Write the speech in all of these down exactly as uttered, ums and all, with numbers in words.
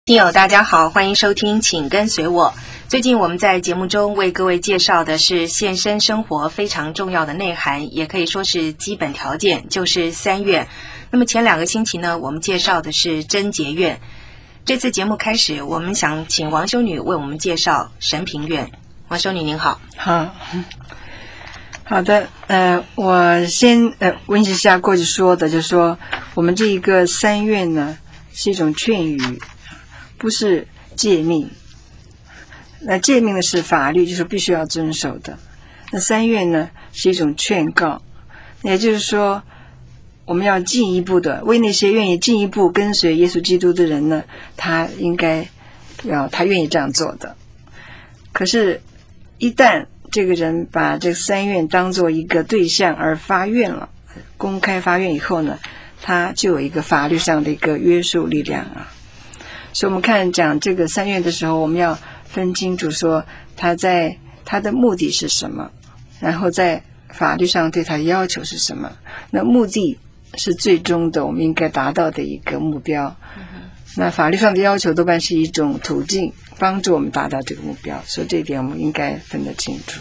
听友大家好，欢迎收听请跟随我。最近我们在节目中为各位介绍的是献身生活非常重要的内涵，也可以说是基本条件，就是三愿。那么前两个星期呢，我们介绍的是贞洁愿。这次节目开始，我们想请王修女为我们介绍神平愿。王修女您好。 好，好的，呃，我先呃温习一下过去说的，就是说我们这一个三愿呢是一种劝语，不是诫命。那诫命的是法律，就是必须要遵守的。那三愿呢是一种劝告，也就是说我们要进一步的为那些愿意进一步跟随耶稣基督的人呢，他应该要他愿意这样做的。可是一旦这个人把这三愿当作一个对象而发愿了，公开发愿以后呢，他就有一个法律上的一个约束力量啊。所以我们看讲这个三愿的时候，我们要分清楚说他在他的目的是什么，然后在法律上对他的要求是什么。那目的是最终的我们应该达到的一个目标，那法律上的要求多半是一种途径帮助我们达到这个目标，所以这一点我们应该分得清楚。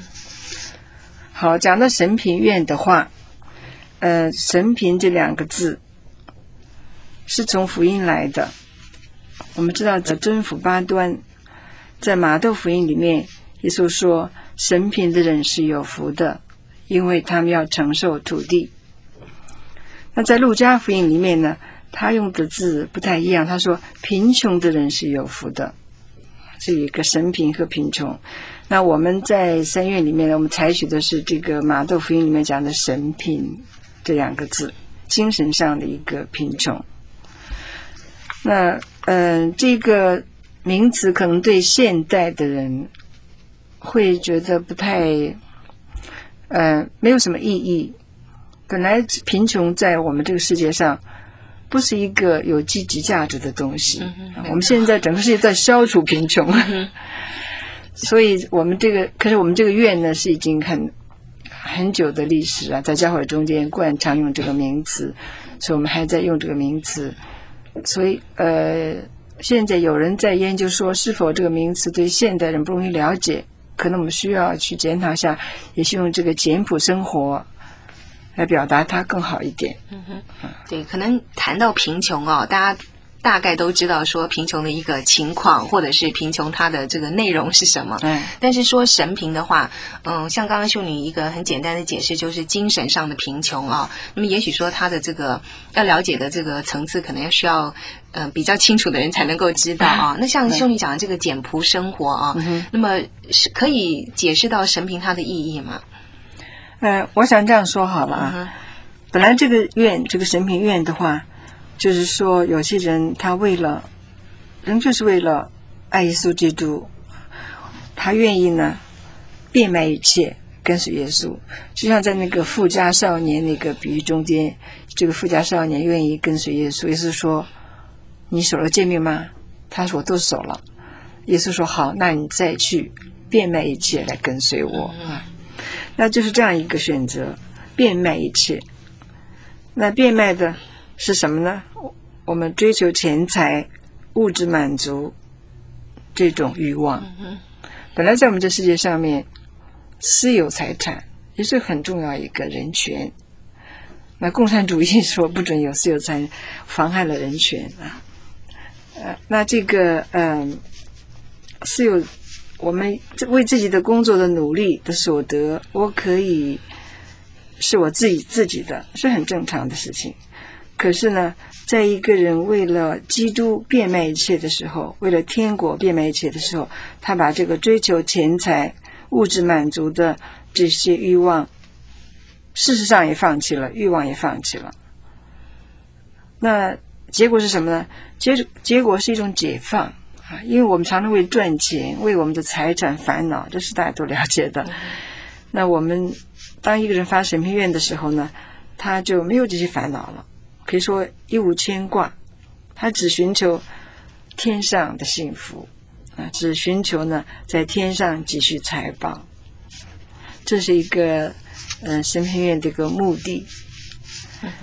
好，讲到神平愿的话，呃，神平这两个字是从福音来的。我们知道在真福八端，在马窦福音里面，耶稣说神平的人是有福的，因为他们要承受土地。那在路加福音里面呢，他用的字不太一样，他说贫穷的人是有福的，是一个神贫和贫穷。那我们在三愿里面呢，我们采取的是这个马窦福音里面讲的神贫这两个字，精神上的一个贫穷。那呃，这个名词可能对现代的人会觉得不太呃没有什么意义。本来贫穷在我们这个世界上不是一个有积极价值的东西，嗯、我们现在整个世界在消除贫穷，嗯、所以我们这个可是我们这个愿呢是已经很很久的历史啊，在教会中间惯常用这个名词，所以我们还在用这个名词。所以呃，现在有人在研究说是否这个名词对现代人不容易了解，可能我们需要去检讨一下，也是用这个简朴生活来表达它更好一点。 嗯哼，对，可能谈到贫穷哦，大家大概都知道说贫穷的一个情况，或者是贫穷它的这个内容是什么。 嗯， 但是说神贫的话，嗯，像刚刚秀女一个很简单的解释，就是精神上的贫穷啊。那么也许说他的这个要了解的这个层次，可能要需要呃比较清楚的人才能够知道啊。那像秀女讲的这个简朴生活啊，嗯、那么是可以解释到神贫它的意义吗？ 呃，我想这样说好了啊。嗯、本来这个愿，这个神平愿的话，就是说有些人他为了人就是为了爱耶稣基督，他愿意呢变卖一切跟随耶稣。就像在那个富家少年那个比喻中间，这个富家少年愿意跟随耶稣，耶稣说你守了诫命吗？他说我都守了。耶稣说好，那你再去变卖一切来跟随我。嗯、那就是这样一个选择，变卖一切。那变卖的是什么呢？我们追求钱财、物质满足这种欲望。本来在我们这世界上面，私有财产也是很重要一个人权。那共产主义说不准有私有财产，妨害了人权啊。呃，那这个嗯、呃，私有我们为自己的工作的努力的所得，我可以是我自己自己的，是很正常的事情。可是呢，在一个人为了基督变卖一切的时候，为了天国变卖一切的时候，他把这个追求钱财、物质满足的这些欲望，事实上也放弃了，欲望也放弃了。那结果是什么呢？结结果是一种解放啊！因为我们常常为赚钱、为我们的财产烦恼，这是大家都了解的。那我们当一个人发神平愿的时候呢，他就没有这些烦恼了。可以说一无牵挂，他只寻求天上的幸福啊，只寻求呢在天上继续财宝。这是一个呃神平愿的一个目的。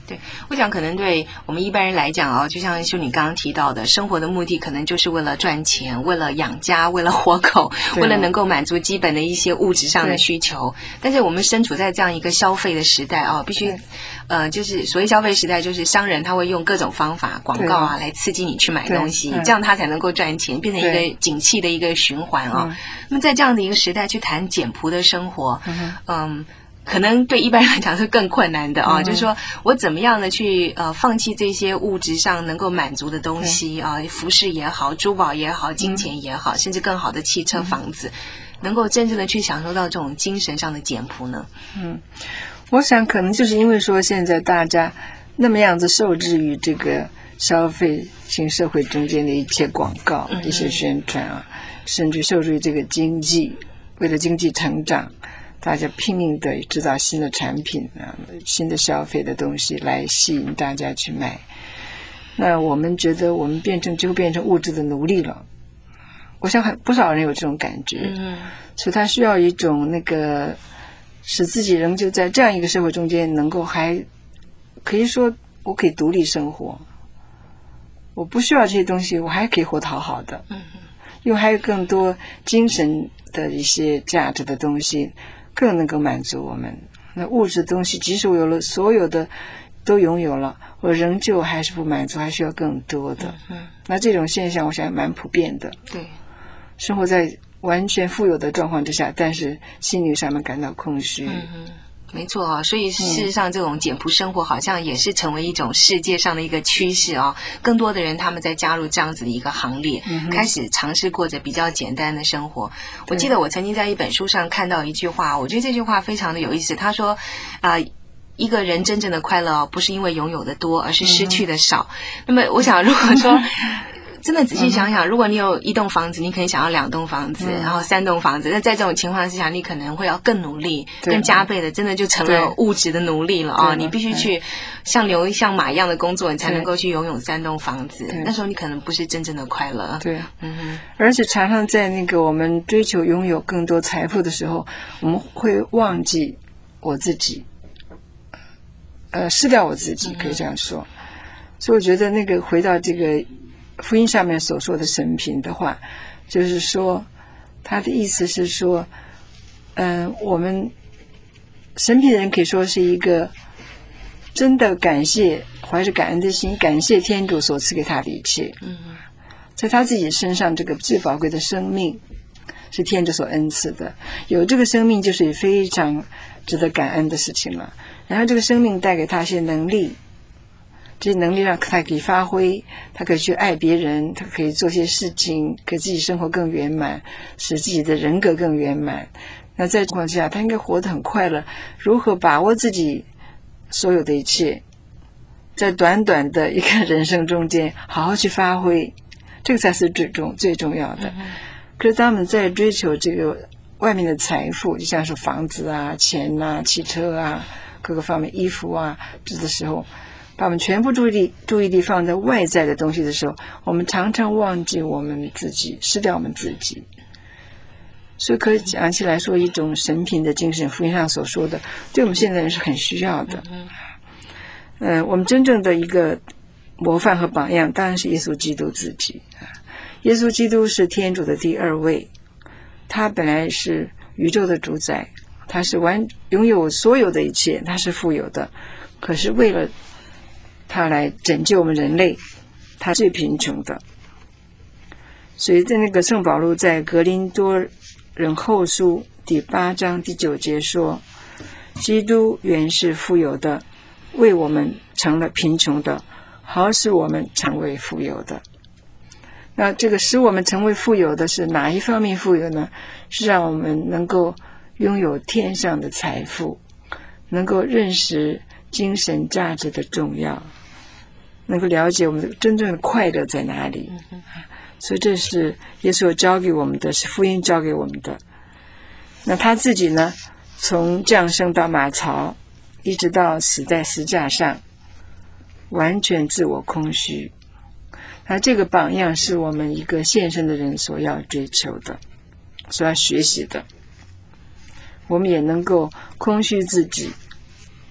对，我想可能对我们一般人来讲哦，就像修女刚刚提到的，生活的目的可能就是为了赚钱，为了养家，为了活口，为了能够满足基本的一些物质上的需求。但是我们身处在这样一个消费的时代哦，必须呃，就是所谓消费时代，就是商人他会用各种方法、广告啊来刺激你去买东西，这样他才能够赚钱，变成一个景气的一个循环哦。那么在这样的一个时代去谈简朴的生活，嗯。嗯可能对一般人来讲是更困难的啊、哦嗯，就是说我怎么样的去呃放弃这些物质上能够满足的东西啊、呃，服饰也好，珠宝也好，金钱也好，嗯、甚至更好的汽车、房子，能够真正的去享受到这种精神上的简朴呢？嗯， 我想可能就是因为说现在大家那么样子受制于这个消费型社会中间的一切广告、嗯、一些宣传啊，甚至受制于这个经济，为了经济成长。大家拼命的制造新的产品啊，新的消费的东西来吸引大家去买。那我们觉得我们变成就变成物质的奴隶了。我想很不少人有这种感觉，嗯，所以他需要一种那个使自己仍旧在这样一个社会中间能够还可以说我可以独立生活，我不需要这些东西，我还可以活得好好的，嗯，因为还有更多精神的一些价值的东西。更能够满足我们。那物质的东西即使我有了所有的都拥有了，我仍旧还是不满足，还需要更多的、嗯、那这种现象我想蛮普遍的。 对， 生活在完全富有的状况之下，但是心理上面感到空虚。 嗯嗯，没错啊，所以事实上这种简朴生活好像也是成为一种世界上的一个趋势啊。更多的人他们在加入这样子的一个行列、嗯、开始尝试过着比较简单的生活。我记得我曾经在一本书上看到一句话，我觉得这句话非常的有意思。他说啊、呃一个人真正的快乐不是因为拥有的多，而是失去的少、嗯、那么我想如果说真的仔细想想、嗯、如果你有一栋房子，你可能想要两栋房子、嗯、然后三栋房子，那在这种情况之下你可能会要更努力，更加倍的真的就成了物质的奴隶了啊！你必须去像牛像马一样的工作，你才能够去拥有三栋房子，那时候你可能不是真正的快乐。 对，嗯哼，而且常常在那个我们追求拥有更多财富的时候，我们会忘记我自己，呃，失掉我自己，可以这样说、嗯、所以我觉得那个回到这个福音上面所说的神贫的话，就是说他的意思是说嗯、呃，我们神贫的人可以说是一个真的感谢，怀着感恩的心感谢天主所赐给他的一切，嗯，在他自己身上这个最宝贵的生命是天主所恩赐的，有这个生命就是非常值得感恩的事情了。然后这个生命带给他一些能力，这些能力让他可以发挥，他可以去爱别人，他可以做些事情，给自己生活更圆满，使自己的人格更圆满。那在这情况下他应该活得很快乐，如何把握自己所有的一切，在短短的一个人生中间好好去发挥，这个才是最重最重要的、嗯、可是当我们在追求这个外面的财富，就像是房子啊、钱啊、汽车啊，各个方面衣服啊这的时候，把我们全部注意力注意力放在外在的东西的时候，我们常常忘记我们自己，失掉我们自己。所以可以讲起来说，一种神贫的精神，福音上所说的对我们现在人是很需要的。嗯、呃，我们真正的一个模范和榜样当然是耶稣基督自己。耶稣基督是天主的第二位，他本来是宇宙的主宰，他是完拥有所有的一切，他是富有的，可是为了他来拯救我们人类，他最贫穷的。所以在那个圣保禄在格林多人后书第八章第九节说，基督原是富有的，为我们成了贫穷的，好使我们成为富有的。那这个使我们成为富有的是哪一方面富有呢？是让我们能够拥有天上的财富，能够认识精神价值的重要，能够了解我们的真正的快乐在哪里。所以这是耶稣教给我们的，是福音教给我们的。那他自己呢，从降生到马槽，一直到死在十字架上，完全自我空虚。那这个榜样是我们一个献身的人所要追求的，所要学习的。我们也能够空虚自己，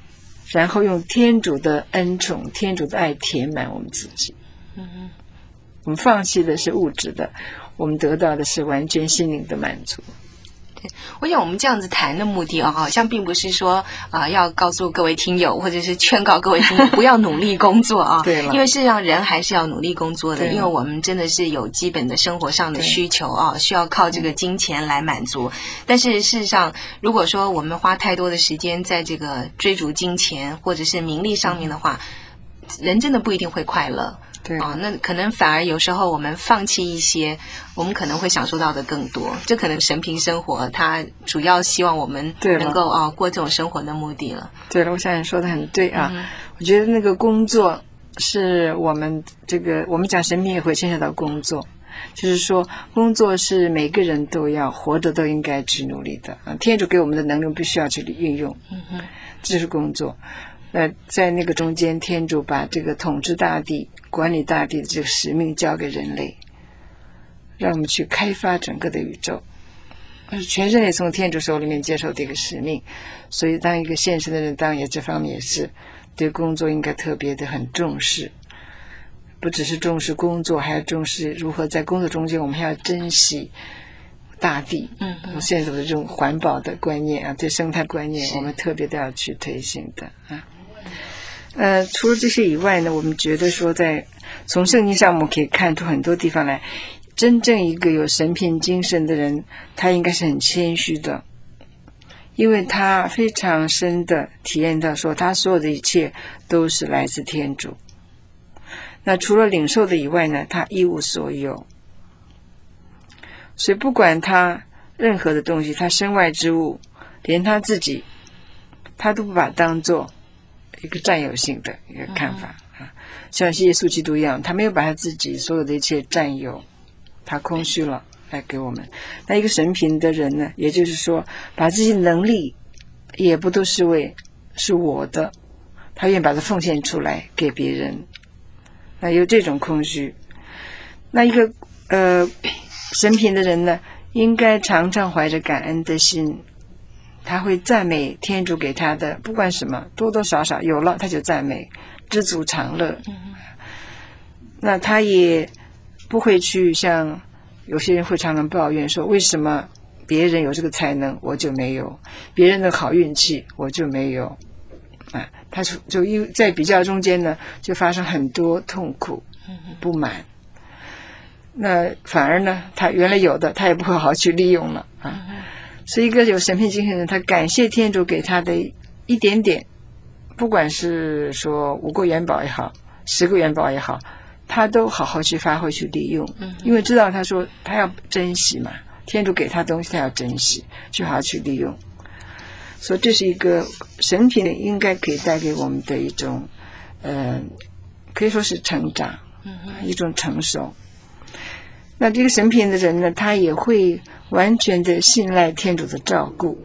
然后用天主的恩宠、天主的爱填满我们自己。 嗯哼， 我们放弃的是物质的，我们得到的是完全心灵的满足。 我想我们这样子谈的目的啊，好像并不是说啊、呃、要告诉各位听友，或者是劝告各位听友不要努力工作啊。 对了， 因为事实上人还是要努力工作的，因为我们真的是有基本的生活上的需求啊，需要靠这个金钱来满足。但是事实上，如果说我们花太多的时间在这个追逐金钱或者是名利上面的话，人真的不一定会快乐。 对啊，那可能反而有时候我们放弃一些，我们可能会享受到的更多。这可能神平生活，它主要希望我们能够啊过这种生活的目的了。 对了，我想你说的很对啊。 嗯、 我觉得那个工作是我们这个，我们讲神明也会牵扯到工作，就是说工作是每个人都要活着都应该去努力的啊。天主给我们的能力必须要去运用， 嗯哼， 这是工作。那在那个中间，天主把这个统治大地、管理大地的这个使命交给人类，让我们去开发整个的宇宙，全人类从天主手里面接受这个使命。所以当一个现实的人，当然也这方面也是对工作应该特别的很重视，不只是重视工作，还要重视如何在工作中间我们还要珍惜大地。 嗯， 现在的这种环保的观念啊，对生态观念我们特别的要去推行的啊。呃，除了这些以外呢，我们觉得说在从圣经上我们可以看出很多地方来，真正一个有神品精神的人，他应该是很谦虚的，因为他非常深的体验到说他所有的一切都是来自天主。那除了领受的以外呢，他一无所有，所以不管他任何的东西，他身外之物，连他自己他都不把它当作一个占有性的一个看法啊，像耶稣基督一样，他没有把他自己所有的一切占有，他空虚了来给我们。那一个神品的人呢，也就是说把自己的能力也不都是为是我的，他愿意把它奉献出来给别人，那有这种空虚。那一个呃神品的人呢，应该常常怀着感恩的心，他会赞美天主给他的，不管什么，多多少少有了他就赞美，知足常乐。那他也不会去像有些人会常常抱怨说，为什么别人有这个才能我就没有，别人的好运气我就没有啊？他就因在比较中间呢，就发生很多痛苦不满。那反而呢，他原来有的他也不会好好去利用了啊。是一个有神品精神的人，他感谢天主给他的一点点，不管是说五个元宝也好，十个元宝也好，他都好好去发挥去利用，因为知道他说他要珍惜嘛，天主给他东西他要珍惜，就好好去利用。所以这是一个神品应该可以带给我们的一种呃，可以说是成长，一种成熟。那这个神品的人呢，他也会完全的信赖天主的照顾，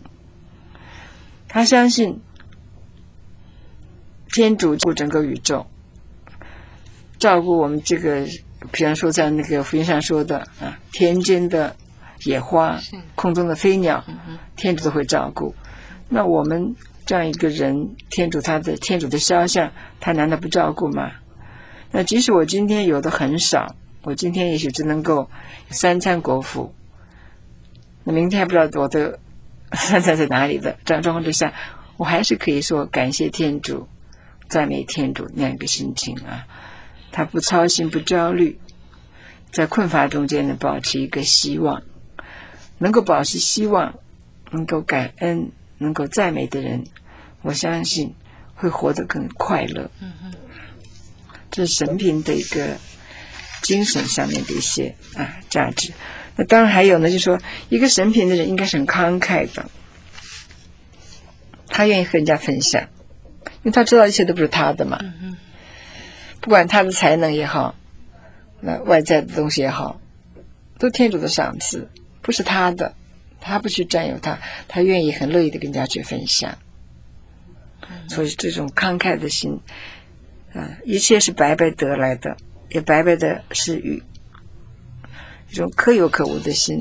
他相信天主顾整个宇宙，照顾我们这个，比方说在那个福音上说的啊，田间的野花，空中的飞鸟，天主都会照顾。那我们这样一个人，天主他的天主的肖像，他难道不照顾吗？那即使我今天有的很少，我今天也许只能够三餐果腹，那明天还不知道我的三餐在哪里的这样状况之下，我还是可以说感谢天主，赞美天主那样一个心情啊。他不操心不焦虑，在困乏中间呢保持一个希望，能够保持希望，能够感恩，能够赞美的人，我相信会活得更快乐。这是神品的一个精神上面的一些啊价值。那当然还有呢，就是说一个神品的人应该是很慷慨的，他愿意和人家分享，因为他知道一切都不是他的嘛，不管他的才能也好，那外在的东西也好，都天主的赏赐，不是他的，他不去占有他，他愿意很乐意的跟人家去分享。所以这种慷慨的心啊，一切是白白得来的，也白白的施予，一种可有可无的心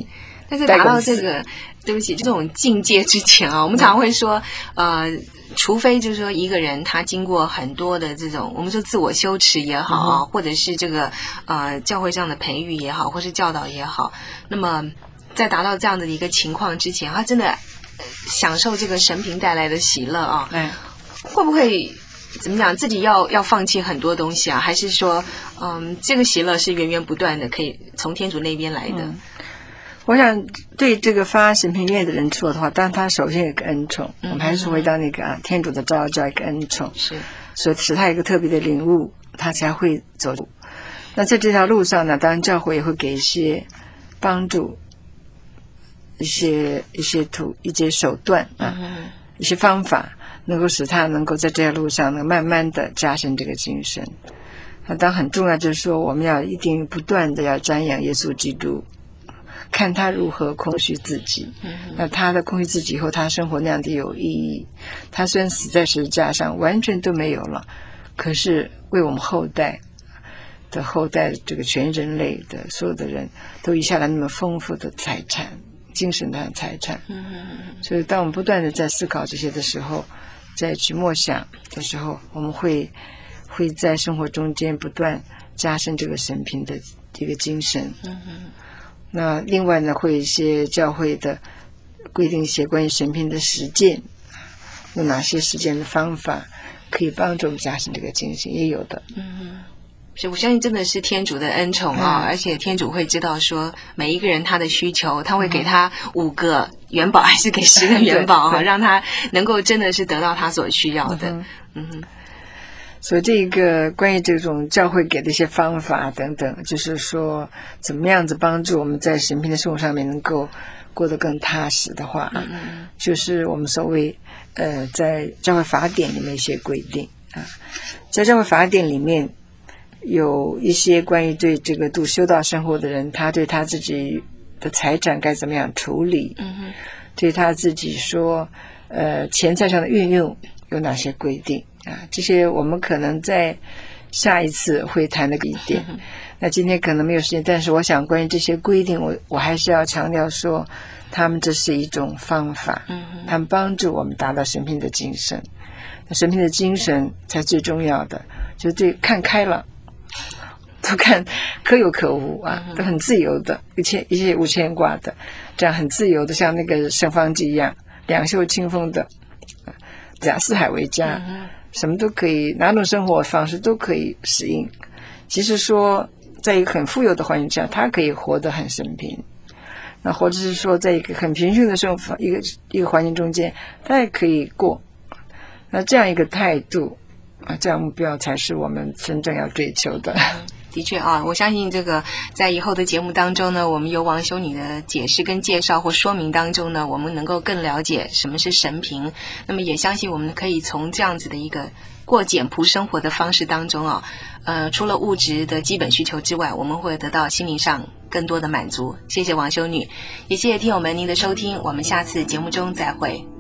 但是达到这个，对不起，这种境界之前啊，我们常会说，呃，除非就是说一个人他经过很多的这种，我们说自我修持也好啊，嗯、或者是这个呃教会上的培育也好，或是教导也好，那么在达到这样的一个情况之前，他真的享受这个神平带来的喜乐啊，嗯，会不会？怎么讲？自己要要放弃很多东西啊？还是说，嗯，这个喜乐是源源不断的，可以从天主那边来的？嗯、 我想对这个发神平愿的人说的话，当然他首先有个恩宠，嗯、我们还是回到那个啊，天主的召叫一个恩宠，是，所以使他有一个特别的领悟，他才会走。那在这条路上呢，当然教会也会给一些帮助，一些一些途一些手段啊，嗯、一些方法。能够使他能够在这条路上能慢慢的加深这个精神。那当然很重要就是说，我们要一定不断的要瞻仰耶稣基督，看他如何空虚自己。嗯、那他的空虚自己以后，他生活那样的有意义。他虽然死在十字架上，完全都没有了，可是为我们后代的后代，这个全人类的所有的人都遗下来那么丰富的财产，精神的财产。嗯、所以当我们不断的在思考这些的时候，再去默想的时候，我们会会在生活中间不断加深这个神平的这个精神。嗯、那另外呢，会有一些教会的规定一些关于神平的实践，有哪些实践的方法可以帮助我们加深这个精神，也有的。嗯， 所以我相信真的是天主的恩宠啊、嗯，而且天主会知道说每一个人他的需求，他会给他五个元宝还是给十个元宝哈，让他能够真的是得到他所需要的。嗯, 嗯哼， 所以这个关于这种教会给的一些方法等等，就是说怎么样子帮助我们在神平的生活上面能够过得更踏实的话，嗯嗯就是我们所谓呃在教会法典里面一些规定啊，在教会法典里面有一些关于对这个度修道生活的人，他对他自己的财产该怎么样处理，嗯哼，对他自己说呃钱财上的运用有哪些规定啊？这些我们可能在下一次会谈的一点。嗯、那今天可能没有时间，但是我想关于这些规定，我我还是要强调说，他们这是一种方法，嗯、他们帮助我们达到神平的精神。那神平的精神才最重要的，就是对看开了。都看可有可无啊，都很自由的，一切一切无牵挂的，这样很自由的，像那个圣方济一样，两袖清风的，假四海为家，什么都可以，哪种生活方式都可以适应。其实说，在一个很富有的环境下，他可以活得很神平；那或者是说，在一个很贫穷的生活一个一个环境中间，他也可以过。那这样一个态度啊，这样目标才是我们真正要追求的。 的确啊，我相信这个在以后的节目当中呢，我们由王修女的解释跟介绍或说明当中呢，我们能够更了解什么是神平。那么也相信我们可以从这样子的一个过简朴生活的方式当中啊，呃，除了物质的基本需求之外，我们会得到心灵上更多的满足。谢谢王修女，也谢谢听友们您的收听，我们下次节目中再会。